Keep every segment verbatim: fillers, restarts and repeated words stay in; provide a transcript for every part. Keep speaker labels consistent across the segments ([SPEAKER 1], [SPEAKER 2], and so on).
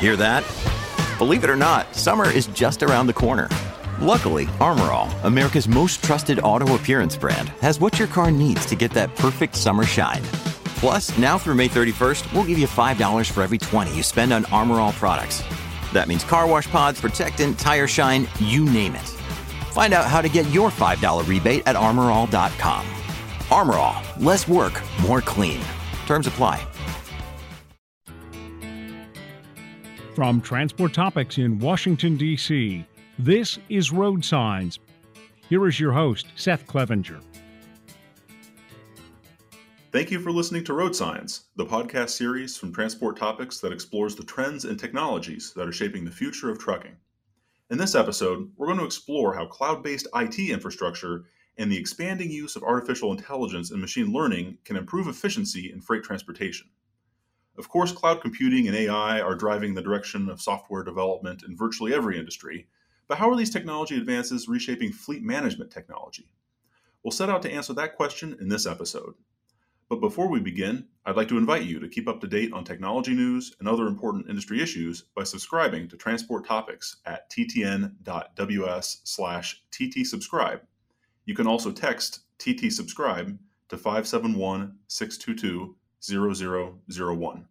[SPEAKER 1] Hear that? Believe it or not, summer is just around the corner. Luckily, Armor All, America's most trusted auto appearance brand, has what your car needs to get that perfect summer shine. Plus, now through May thirty-first, we'll give you five dollars for every twenty you spend on Armor All products. That means car wash pods, protectant, tire shine, you name it. Find out how to get your five dollars rebate at armor all dot com. Armor All, less work, more clean. Terms apply.
[SPEAKER 2] From Transport Topics in Washington, D C, this is Road Signs. Here is your host, Seth Clevenger.
[SPEAKER 3] Thank you for listening to Road Signs, the podcast series from Transport Topics that explores the trends and technologies that are shaping the future of trucking. In this episode, we're going to explore how cloud-based I T infrastructure and the expanding use of artificial intelligence and machine learning can improve efficiency in freight transportation. Of course, cloud computing and A I are driving the direction of software development in virtually every industry, but how are these technology advances reshaping fleet management technology? We'll set out to answer that question in this episode. But before we begin, I'd like to invite you to keep up to date on technology news and other important industry issues by subscribing to Transport Topics at ttn.ws slash ttsubscribe. You can also text ttsubscribe to five seven one, six two two, zero zero zero one.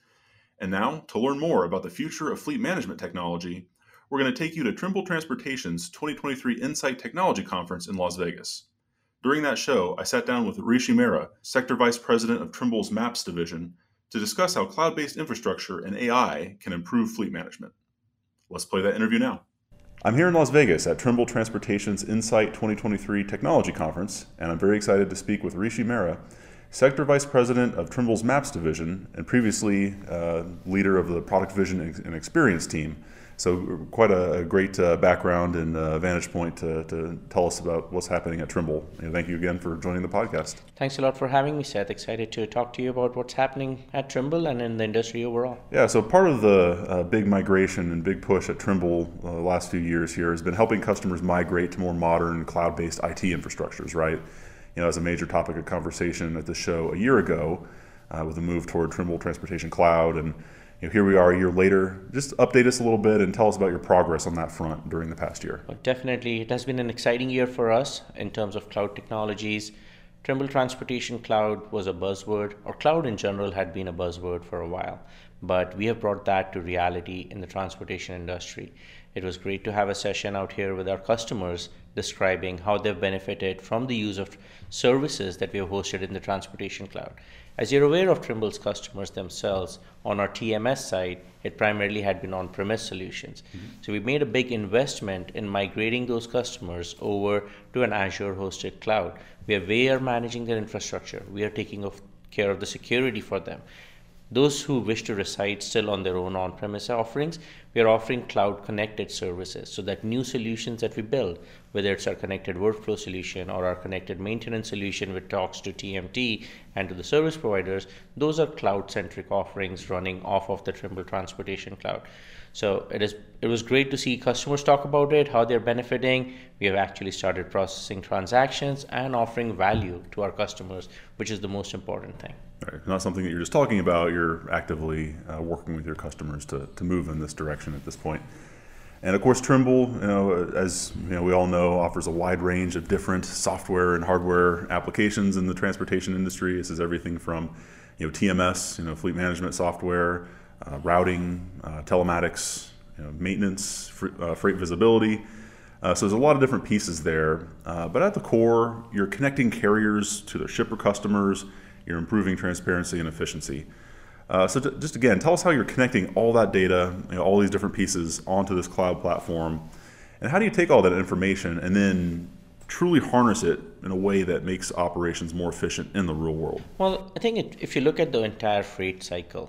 [SPEAKER 3] And now, to learn more about the future of fleet management technology, we're going to take you to Trimble Transportation's twenty twenty-three Insight Technology Conference in Las Vegas. During that show, I sat down with Rishi Mehra, Sector Vice President of Trimble's Maps Division, to discuss how cloud-based infrastructure and A I can improve fleet management. Let's play that interview now. I'm here in Las Vegas at Trimble Transportation's Insight twenty twenty-three Technology Conference, and I'm very excited to speak with Rishi Mehra, Sector Vice President of Trimble's Maps Division, and previously uh, leader of the Product Vision and Experience team. So quite a, a great uh, background and uh, vantage point to, to tell us about what's happening at Trimble. And thank you again for joining the podcast.
[SPEAKER 4] Thanks a lot for having me, Seth. Excited to talk to you about what's happening at Trimble and in the industry overall.
[SPEAKER 3] Yeah, so part of the uh, big migration and big push at Trimble uh, the last few years here has been helping customers migrate to more modern cloud-based I T infrastructures, right? You know, as a major topic of conversation at the show a year ago uh, with the move toward Trimble Transportation Cloud. And you know, here we are a year later. Just update us a little bit and tell us about your progress on that front during the past year.
[SPEAKER 4] Well, definitely. It has been an exciting year for us in terms of cloud technologies. Trimble Transportation Cloud was a buzzword, or cloud in general had been a buzzword for a while, but we have brought that to reality in the transportation industry. It was great to have a session out here with our customers describing how they've benefited from the use of services that we have hosted in the Transportation Cloud. As you're aware of Trimble's customers themselves, on our T M S side, it primarily had been on-premise solutions. Mm-hmm. So we made a big investment in migrating those customers over to an Azure-hosted cloud, where we are managing their infrastructure. We are taking care of the security for them. Those who wish to reside still on their own on-premise offerings, we are offering cloud-connected services so that new solutions that we build, whether it's our connected workflow solution or our connected maintenance solution which talks to T M T and to the service providers, those are cloud-centric offerings running off of the Trimble Transportation Cloud. So it is. It was great to see customers talk about it, how they're benefiting. We have actually started processing transactions and offering value to our customers, which is the most important thing.
[SPEAKER 3] Right. Not something that you're just talking about, you're actively uh, working with your customers to, to move in this direction at this point. And of course, Trimble, you know, as you know, we all know, offers a wide range of different software and hardware applications in the transportation industry. This is everything from, you know, T M S, you know, fleet management software, uh, routing, uh, telematics, you know, maintenance, fr- uh, freight visibility. Uh, so there's a lot of different pieces there. Uh, but at the core, you're connecting carriers to their shipper customers. You're improving transparency and efficiency. Uh, so to, just again, tell us how you're connecting all that data, you know, all these different pieces onto this cloud platform, and how do you take all that information and then truly harness it in a way that makes operations more efficient in the real world?
[SPEAKER 4] Well, I think it, if you look at the entire freight cycle,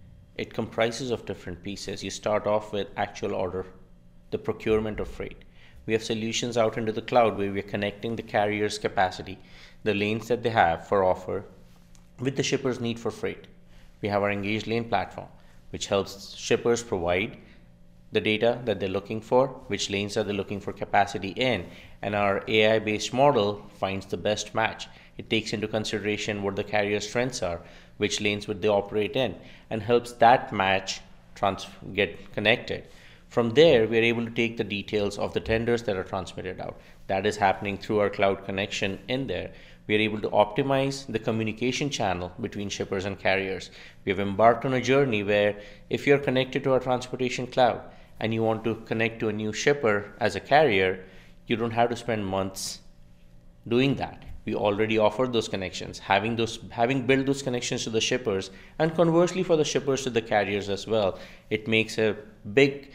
[SPEAKER 4] it comprises of different pieces. You start off with actual order, the procurement of freight. We have solutions out into the cloud where we're connecting the carrier's capacity, the lanes that they have for offer, with the shipper's need for freight. We have our Engaged Lane platform, which helps shippers provide the data that they're looking for, which lanes are they looking for capacity in, and our A I-based model finds the best match. It takes into consideration what the carrier's strengths are, which lanes would they operate in, and helps that match trans- get connected. From there, we are able to take the details of the tenders that are transmitted out. That is happening through our cloud connection in there. We are able to optimize the communication channel between shippers and carriers. We have embarked on a journey where if you're connected to our transportation cloud and you want to connect to a new shipper as a carrier, you don't have to spend months doing that. We already offer those connections, having those having built those connections to the shippers, and conversely for the shippers to the carriers as well. It makes a big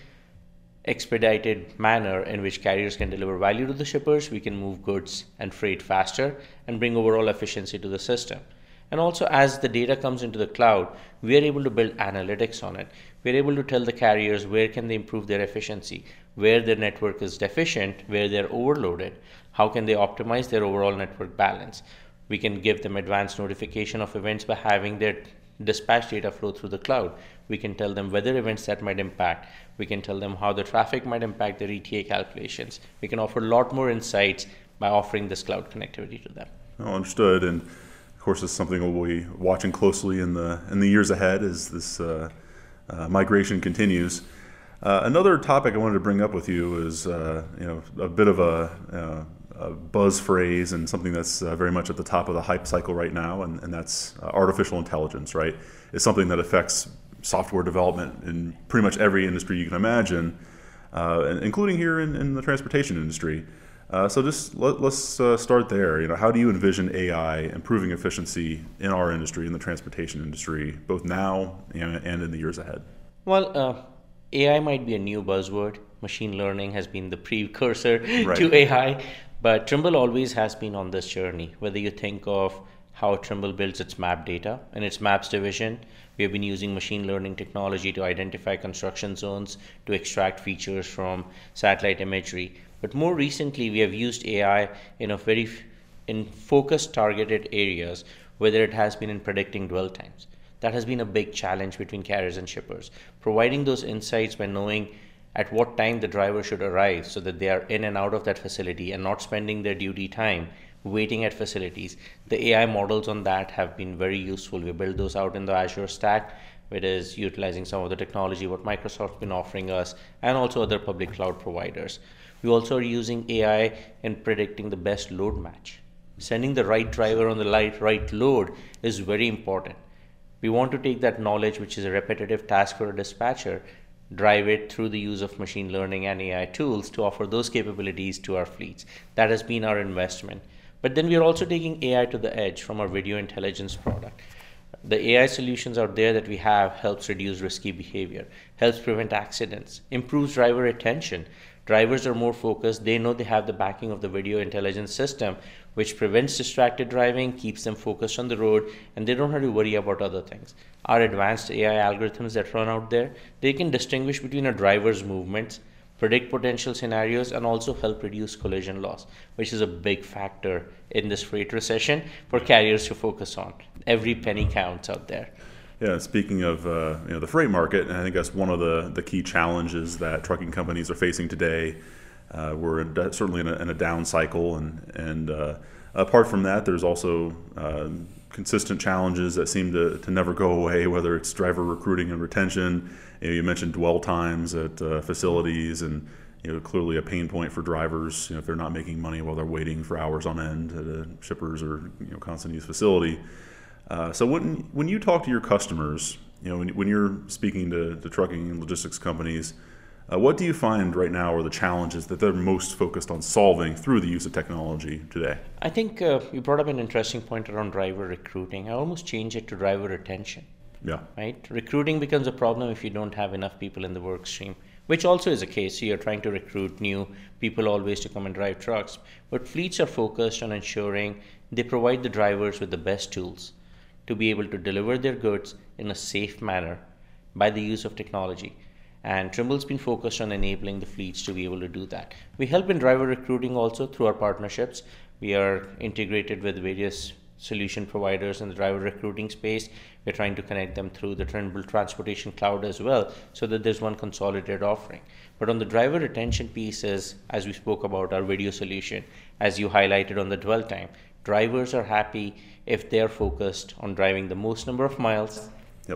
[SPEAKER 4] expedited manner in which carriers can deliver value to the shippers. We can move goods and freight faster and bring overall efficiency to the system. And also, as the data comes into the cloud, we are able to build analytics on it. We are able to tell the carriers where can they improve their efficiency, where their network is deficient, where they're overloaded, how can they optimize their overall network balance. We can give them advanced notification of events by having their dispatch data flow through the cloud. We can tell them weather events that might impact. We can tell them how the traffic might impact their E T A calculations. We can offer a lot more insights by offering this cloud connectivity to them.
[SPEAKER 3] Oh, understood. And of course, it's something we'll be watching closely in the in the years ahead as this uh, uh, migration continues. Uh, another topic I wanted to bring up with you is uh, you know a bit of a, uh, a buzz phrase and something that's uh, very much at the top of the hype cycle right now, and, and that's uh, artificial intelligence. Right, it's something that affects software development in pretty much every industry you can imagine, uh, including here in, in the transportation industry. Uh, so just let, let's uh, start there. You know, how do you envision A I improving efficiency in our industry, in the transportation industry, both now and, and in the years ahead?
[SPEAKER 4] Well, uh, A I might be a new buzzword. Machine learning has been the precursor
[SPEAKER 3] right.
[SPEAKER 4] to A I, but Trimble always has been on this journey. Whether you think of how Trimble builds its map data in its maps division, we have been using machine learning technology to identify construction zones, to extract features from satellite imagery. But more recently, we have used A I in a very in focused, targeted areas, whether it has been in predicting dwell times. That has been a big challenge between carriers and shippers. Providing those insights by knowing at what time the driver should arrive so that they are in and out of that facility and not spending their duty time waiting at facilities. The A I models on that have been very useful. We build those out in the Azure stack, which is utilizing some of the technology what Microsoft's been offering us and also other public cloud providers. We also are using A I in predicting the best load match. Sending the right driver on the right, right load is very important. We want to take that knowledge, which is a repetitive task for a dispatcher, drive it through the use of machine learning and A I tools to offer those capabilities to our fleets. That has been our investment. But then we are also taking A I to the edge from our video intelligence product. The A I solutions out there that we have helps reduce risky behavior, helps prevent accidents, improves driver retention. Drivers are more focused. They know they have the backing of the video intelligence system, which prevents distracted driving, keeps them focused on the road, and they don't have to worry about other things. Our advanced A I algorithms that run out there, they can distinguish between a driver's movements, predict potential scenarios, and also help reduce collision loss, which is a big factor in this freight recession for carriers to focus on. Every penny counts out there.
[SPEAKER 3] Yeah, speaking of uh, you know the freight market, and I think that's one of the, the key challenges that trucking companies are facing today. Uh, we're in, certainly in a, in a down cycle, and and uh, apart from that, there's also uh, consistent challenges that seem to, to never go away. Whether it's driver recruiting and retention, you know, you mentioned dwell times at uh, facilities, and you know clearly a pain point for drivers. You know, if they're not making money while they're waiting for hours on end at a shippers or you know constant use facility. Uh, so when when you talk to your customers, you know, when, when you're speaking to, to trucking and logistics companies, uh, what do you find right now are the challenges that they're most focused on solving through the use of technology today?
[SPEAKER 4] I think uh, you brought up an interesting point around driver recruiting. I almost change it to driver retention.
[SPEAKER 3] Yeah.
[SPEAKER 4] Right? Recruiting becomes a problem if you don't have enough people in the work stream, which also is a case. So you're trying to recruit new people always to come and drive trucks. But fleets are focused on ensuring they provide the drivers with the best tools to be able to deliver their goods in a safe manner by the use of technology. And Trimble's been focused on enabling the fleets to be able to do that. We help in driver recruiting also through our partnerships. We are integrated with various solution providers in the driver recruiting space. We're trying to connect them through the Trimble Transportation Cloud as well, so that there's one consolidated offering. But on the driver retention pieces, as we spoke about our video solution, as you highlighted on the dwell time, drivers are happy if they're focused on driving the most number of miles
[SPEAKER 3] yep.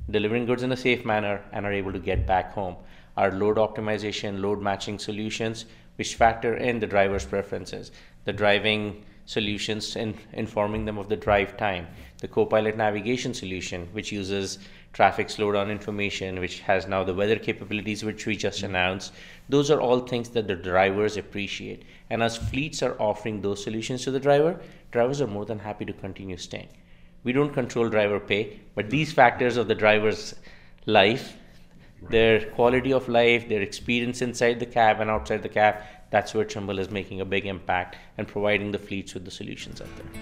[SPEAKER 4] delivering goods in a safe manner, and are able to get back home. Our load optimization, load matching solutions, which factor in the driver's preferences, the driving solutions in informing them of the drive time, the Copilot navigation solution, which uses traffic slowdown information, which has now the weather capabilities, which we just announced. Those are all things that the drivers appreciate. And as fleets are offering those solutions to the driver, drivers are more than happy to continue staying. We don't control driver pay, but these factors of the driver's life, their quality of life, their experience inside the cab and outside the cab, that's where Trimble is making a big impact and providing the fleets with the solutions out there.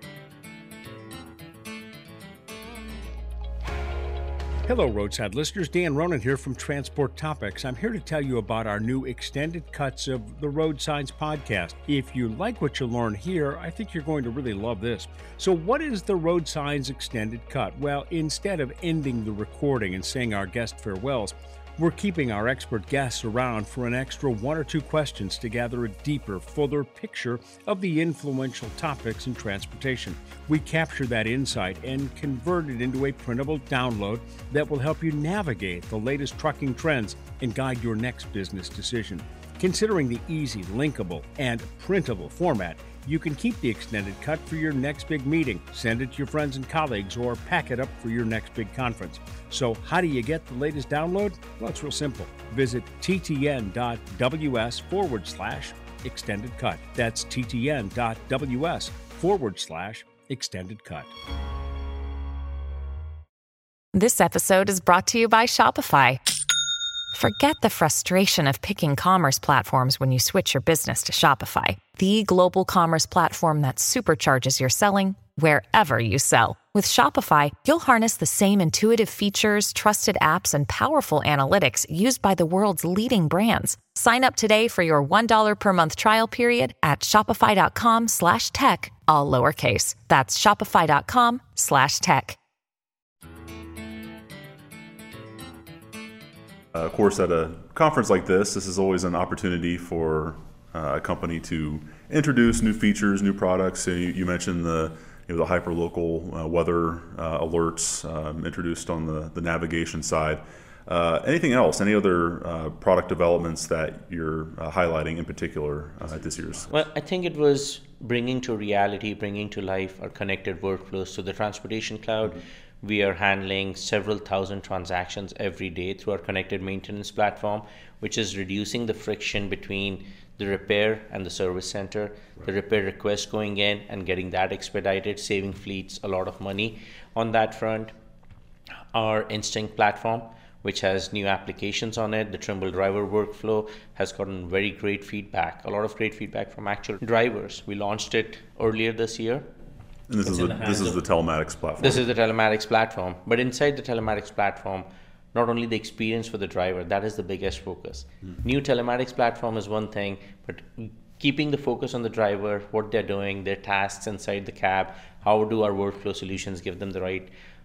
[SPEAKER 2] Hello, roadside listeners. Dan Ronan here from Transport Topics. I'm here to tell you about our new extended cuts of the Road Signs podcast. If you like what you learn here, I think you're going to really love this. So what is the Road Signs extended cut? Well, instead of ending the recording and saying our guest farewells, we're keeping our expert guests around for an extra one or two questions to gather a deeper, fuller picture of the influential topics in transportation. We capture that insight and convert it into a printable download that will help you navigate the latest trucking trends and guide your next business decision. Considering the easy, linkable, and printable format, you can keep the extended cut for your next big meeting, send it to your friends and colleagues, or pack it up for your next big conference. So how do you get the latest download? Well, it's real simple. Visit ttn.ws forward slash extended cut. That's ttn.ws forward slash extended cut.
[SPEAKER 5] This episode is brought to you by Shopify. Forget the frustration of picking commerce platforms when you switch your business to Shopify, the global commerce platform that supercharges your selling wherever you sell. With Shopify, you'll harness the same intuitive features, trusted apps, and powerful analytics used by the world's leading brands. Sign up today for your one dollar per month trial period at shopify.com slash tech, all lowercase. That's shopify.com slash tech.
[SPEAKER 3] Uh, of course, at a conference like this, this is always an opportunity for uh, a company to introduce new features, new products. So you, you mentioned the you know, the hyperlocal uh, weather uh, alerts um, introduced on the, the navigation side. Uh, anything else? Any other uh, product developments that you're uh, highlighting in particular uh, at this year's?
[SPEAKER 4] Well, I think it was bringing to reality, bringing to life our connected workflows. So the Transportation Cloud, mm-hmm. we are handling several thousand transactions every day through our connected maintenance platform, which is reducing the friction between the repair and the service center, right. the repair request going in and getting that expedited, saving fleets a lot of money on that front. Our Instinct platform, which has new applications on it, the Trimble driver workflow, has gotten very great feedback, a lot of great feedback from actual drivers. We launched it earlier this year.
[SPEAKER 3] And this is the, this is the telematics platform.
[SPEAKER 4] This is the telematics platform. But inside the telematics platform, not only the experience for the driver, that is the biggest focus. Mm-hmm. New telematics platform is one thing, but keeping the focus on the driver, what they're doing, their tasks inside the cab, how do our workflow solutions give them the right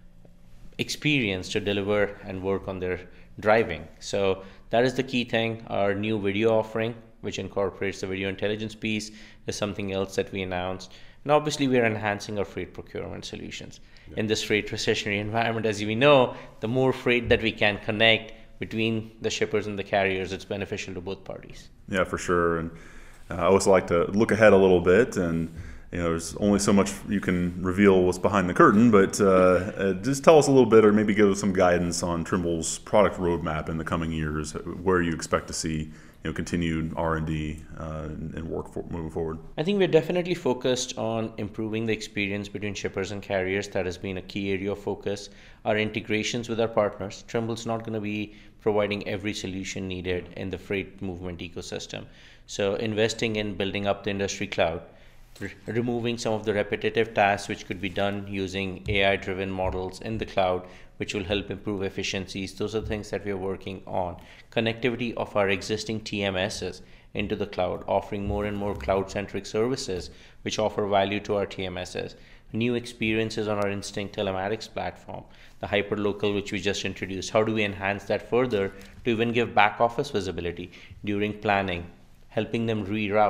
[SPEAKER 4] experience to deliver and work on their driving. So that is the key thing. Our new video offering, which incorporates the video intelligence piece, is something else that we announced. And obviously, we are enhancing our freight procurement solutions. Yeah. In this freight recessionary environment, as we know, the more freight that we can connect between the shippers and the carriers, it's beneficial to both parties.
[SPEAKER 3] Yeah, for sure. And uh, I always like to look ahead a little bit, and you know, there's only so much you can reveal what's behind the curtain, but uh, uh, just tell us a little bit, or maybe give us some guidance on Trimble's product roadmap in the coming years, where you expect to see you know, continued R and D uh, and work for, moving forward.
[SPEAKER 4] I think we're definitely focused on improving the experience between shippers and carriers. That has been a key area of focus. Our integrations with our partners. Trimble's not going to be providing every solution needed in the freight movement ecosystem. So investing in building up the industry cloud, re- removing some of the repetitive tasks which could be done using A I-driven models in the cloud, which will help improve efficiencies. Those are things that we are working on. Connectivity of our existing T M Ss into the cloud, offering more and more cloud-centric services which offer value to our T M Ss. New experiences on our Instinct telematics platform, the hyperlocal which we just introduced. How do we enhance that further to even give back office visibility during planning, helping them reroute,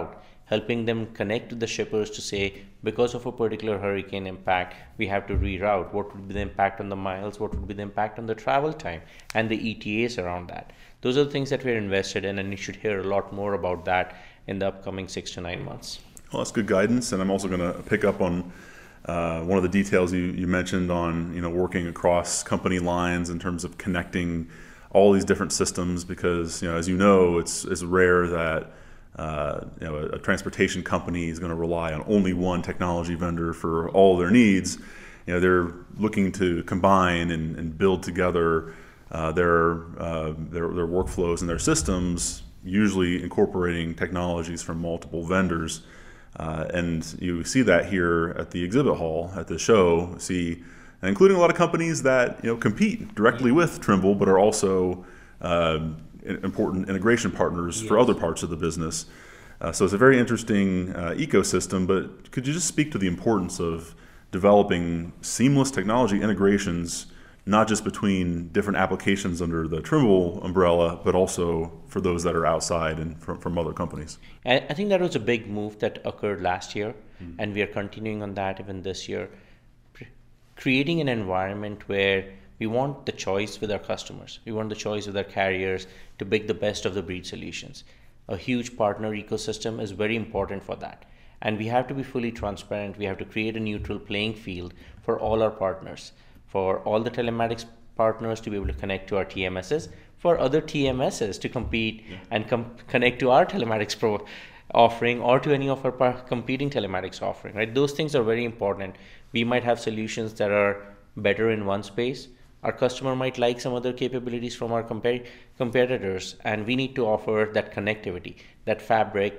[SPEAKER 4] helping them connect with the shippers to say, because of a particular hurricane impact, we have to reroute. What would be the impact on the miles? What would be the impact on the travel time and the E T As around that? Those are the things that we're invested in, and you should hear a lot more about that in the upcoming six to nine months.
[SPEAKER 3] Well, that's good guidance, and I'm also going to pick up on uh, one of the details you, you mentioned on you know working across company lines in terms of connecting all these different systems, because you know as you know it's it's rare that uh, you know a, a transportation company is going to rely on only one technology vendor for all their needs. You know they're looking to combine and, and build together uh, their, uh, their their workflows and their systems, usually incorporating technologies from multiple vendors. Uh, and you see that here at the exhibit hall at the show, see, including a lot of companies that you know compete directly with Trimble, but are also uh, important integration partners yes. for other parts of the business. Uh, so it's a very interesting uh, ecosystem. But could you just speak to the importance of developing seamless technology integrations, not just between different applications under the Trimble umbrella, but also for those that are outside and from, from other companies?
[SPEAKER 4] I think that was a big move that occurred last year, mm-hmm. and we are continuing on that even this year, creating an environment where we want the choice with our customers. We want the choice with our carriers to pick the best of the breed solutions. A huge partner ecosystem is very important for that. And we have to be fully transparent. We have to create a neutral playing field for all our partners, for all the telematics partners to be able to connect to our T M Ss, for other T M Ss to compete yeah. and com- connect to our telematics pro offering or to any of our par- competing telematics offering. Right? Those things are very important. We might have solutions that are better in one space. Our customer might like some other capabilities from our compar- competitors, and we need to offer that connectivity. That fabric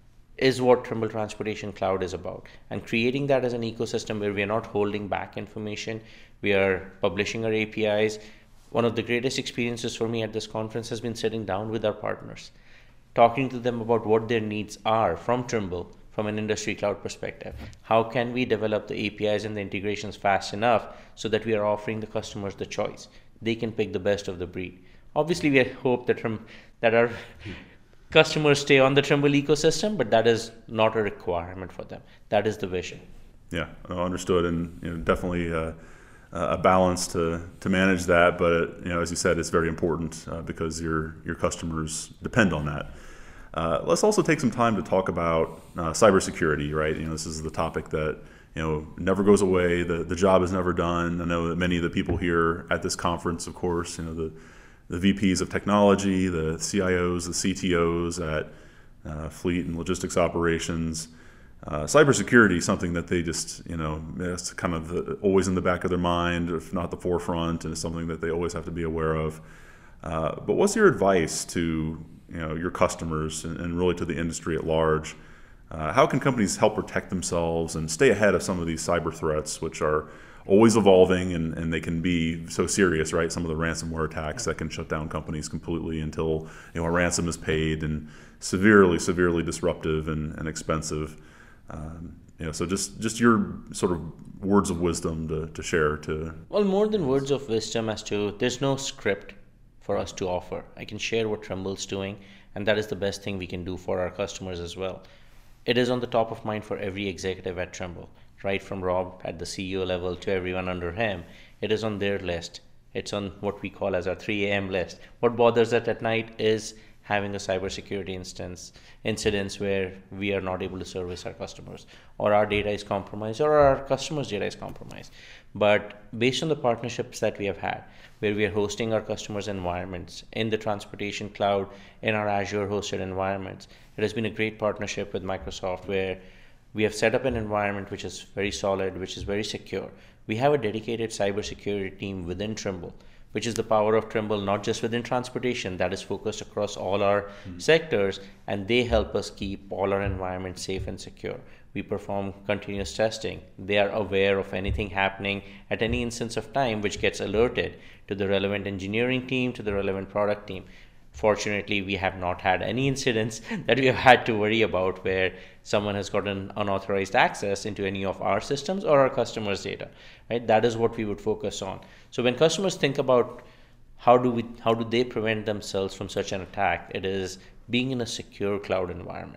[SPEAKER 4] is what Trimble Transportation Cloud is about. And creating that as an ecosystem where we are not holding back information, we are publishing our A P Is. One of the greatest experiences for me at this conference has been sitting down with our partners, talking to them about what their needs are from Trimble, from an industry cloud perspective. How can we develop the A P Is and the integrations fast enough so that we are offering the customers the choice? They can pick the best of the breed. Obviously, we hope that, from, that our customers stay on the Trimble ecosystem, but that is not a requirement for them. That is the vision.
[SPEAKER 3] Yeah, understood, and you know, definitely uh, a balance to to manage that. But you know, as you said, it's very important uh, because your your customers depend on that. Uh, let's also take some time to talk about uh, cybersecurity. Right, you know, this is the topic that you know never goes away. The the job is never done. I know that many of the people here at this conference, of course, you know the the V Ps of technology, the C I Os, the C T Os at uh, fleet and logistics operations. Uh, cybersecurity is something that they just, you know, it's kind of the, always in the back of their mind, if not the forefront, and it's something that they always have to be aware of. Uh, but what's your advice to, you know, your customers and, and really to the industry at large? Uh, how can companies help protect themselves and stay ahead of some of these cyber threats, which are always evolving, and, and they can be so serious, right? Some of the ransomware attacks that can shut down companies completely until you know a ransom is paid, and severely, severely disruptive and, and expensive. Um, you know, so just, just your sort of words of wisdom to, to share to.
[SPEAKER 4] Well, more than words of wisdom as to there's no script for us to offer. I can share what Trimble's doing, and that is the best thing we can do for our customers as well. It is on the top of mind for every executive at Trimble. Right from Rob at the C E O level to everyone under him, it is on their list. It's on what we call as our three a.m. list. What bothers us at night is having a cybersecurity instance, incidents where we are not able to service our customers, or our data is compromised, or our customers' data is compromised. But based on the partnerships that we have had, where we are hosting our customers' environments in the transportation cloud, in our Azure hosted environments, it has been a great partnership with Microsoft where we have set up an environment which is very solid, which is very secure. We have a dedicated cybersecurity team within Trimble, which is the power of Trimble, not just within transportation, that is focused across all our mm-hmm. sectors, and they help us keep all our environments safe and secure. We perform continuous testing. They are aware of anything happening at any instance of time, which gets alerted to the relevant engineering team, to the relevant product team. Fortunately, we have not had any incidents that we have had to worry about where someone has gotten unauthorized access into any of our systems or our customers' data. Right? That is what we would focus on. So when customers think about how do we, how do they prevent themselves from such an attack, it is being in a secure cloud environment.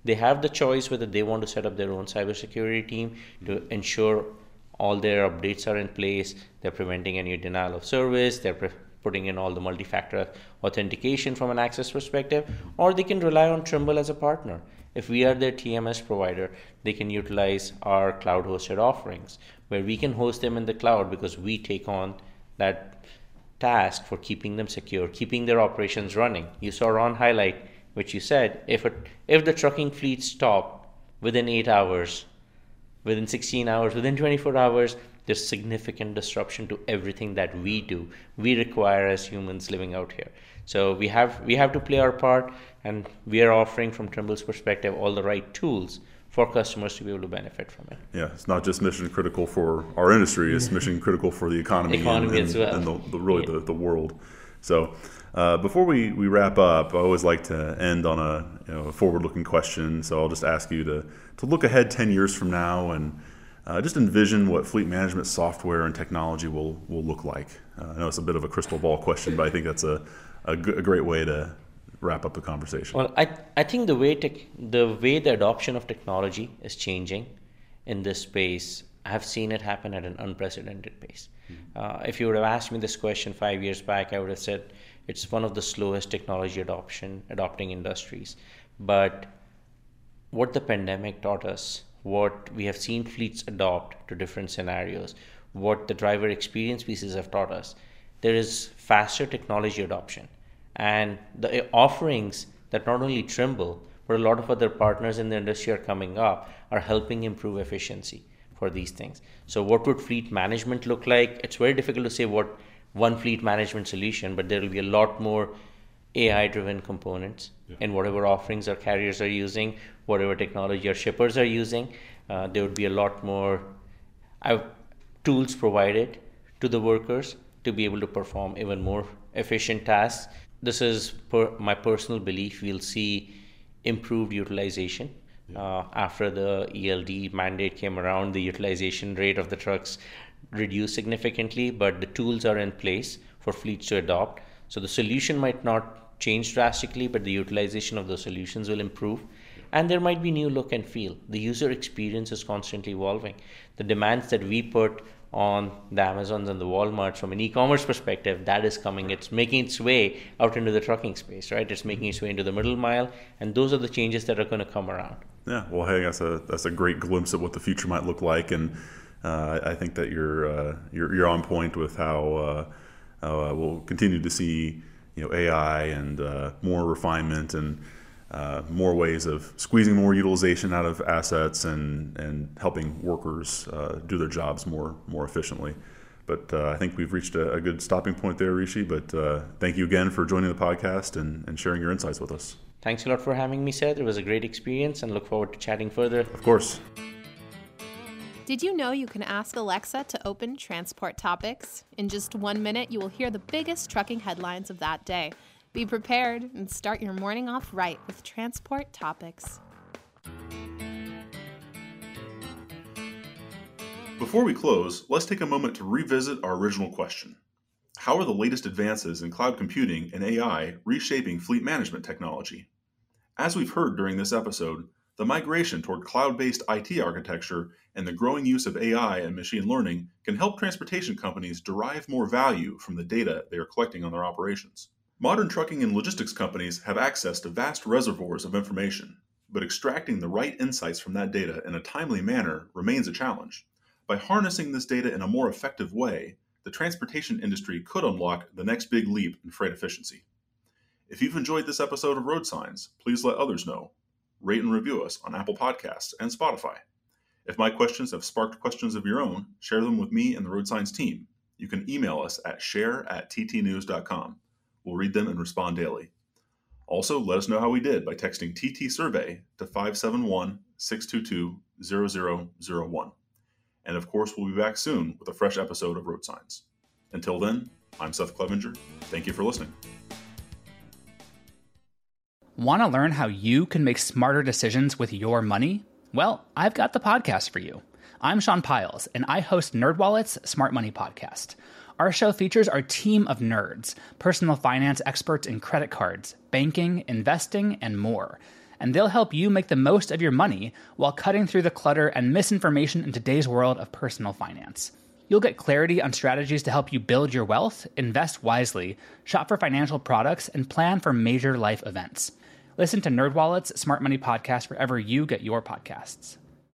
[SPEAKER 4] They have the choice whether they want to set up their own cybersecurity team to ensure all their updates are in place, they're preventing any denial of service, they're pre- putting in all the multi-factor authentication from an access perspective, or they can rely on Trimble as a partner. If we are their T M S provider, they can utilize our cloud-hosted offerings, where we can host them in the cloud because we take on that task for keeping them secure, keeping their operations running. You saw Ron highlight, which you said, if it, if the trucking fleet stopped within eight hours, within sixteen hours, within twenty-four hours, there's significant disruption to everything that we do, we require as humans living out here. So we have we have to play our part, and we are offering from Trimble's perspective all the right tools for customers to be able to benefit from it.
[SPEAKER 3] Yeah, it's not just mission critical for our industry, it's mission critical for the economy,
[SPEAKER 4] economy
[SPEAKER 3] and,
[SPEAKER 4] as well.
[SPEAKER 3] and the, the really
[SPEAKER 4] yeah.
[SPEAKER 3] the, the world. So uh, before we, we wrap up, I always like to end on a, you know, a forward-looking question. So I'll just ask you to, to look ahead ten years from now and uh, just envision what fleet management software and technology will, will look like. Uh, I know it's a bit of a crystal ball question, but I think that's a, a, g- a great way to wrap up the conversation.
[SPEAKER 4] Well, I I think the way tech, the way the adoption of technology is changing in this space, I have seen it happen at an unprecedented pace. Mm-hmm. Uh, if you would have asked me this question five years back, I would have said it's one of the slowest technology adoption adopting industries. But what the pandemic taught us, what we have seen fleets adopt to different scenarios, what the driver experience pieces have taught us, there is faster technology adoption. And the offerings that not only Trimble, but a lot of other partners in the industry are coming up are helping improve efficiency for these things. So what would fleet management look like? It's very difficult to say what one fleet management solution, but there will be a lot more A I-driven components yeah. in whatever offerings our carriers are using, whatever technology our shippers are using. Uh, there would be a lot more uh, tools provided to the workers to be able to perform even more efficient tasks. This is per my personal belief. We'll see improved utilization. Yeah. Uh, after the E L D mandate came around, the utilization rate of the trucks reduced significantly, but the tools are in place for fleets to adopt. So the solution might not change drastically, but the utilization of those solutions will improve. And there might be new look and feel. The user experience is constantly evolving. The demands that we put on the Amazons and the Walmarts from an e-commerce perspective, that is coming. It's making its way out into the trucking space, right? It's making its way into the middle mile, and those are the changes that are going to come around.
[SPEAKER 3] Yeah, well, hey, that's a that's a great glimpse at what the future might look like, and uh, I think that you're uh, you're you're on point with how uh, uh, we'll continue to see, you know, A I and uh, more refinement and Uh, more ways of squeezing more utilization out of assets and, and helping workers uh, do their jobs more more efficiently. But uh, I think we've reached a, a good stopping point there, Rishi. But uh, thank you again for joining the podcast and, and sharing your insights with us.
[SPEAKER 4] Thanks a lot for having me, Seth. It was a great experience and look forward to chatting further.
[SPEAKER 3] Of course.
[SPEAKER 6] Did you know you can ask Alexa to open Transport Topics? In just one minute, you will hear the biggest trucking headlines of that day. Be prepared and start your morning off right with Transport Topics.
[SPEAKER 3] Before we close, let's take a moment to revisit our original question. How are the latest advances in cloud computing and A I reshaping fleet management technology? As we've heard during this episode, the migration toward cloud-based I T architecture and the growing use of A I and machine learning can help transportation companies derive more value from the data they are collecting on their operations. Modern trucking and logistics companies have access to vast reservoirs of information, but extracting the right insights from that data in a timely manner remains a challenge. By harnessing this data in a more effective way, the transportation industry could unlock the next big leap in freight efficiency. If you've enjoyed this episode of Road Signs, please let others know. Rate and review us on Apple Podcasts and Spotify. If my questions have sparked questions of your own, share them with me and the Road Signs team. You can email us at share at t t news dot com. We'll read them and respond daily. Also, let us know how we did by texting T T Survey to five seven one, six two two, zero zero zero one. And of course, we'll be back soon with a fresh episode of Road Signs. Until then, I'm Seth Clevenger. Thank you for listening.
[SPEAKER 7] Want to learn how you can make smarter decisions with your money? Well, I've got the podcast for you. I'm Sean Piles, and I host NerdWallet's Smart Money Podcast. Our show features our team of nerds, personal finance experts in credit cards, banking, investing, and more. and they'll help you make the most of your money while cutting through the clutter and misinformation in today's world of personal finance. You'll get clarity on strategies to help you build your wealth, invest wisely, shop for financial products, and plan for major life events. Listen to NerdWallet's Smart Money Podcast wherever you get your podcasts.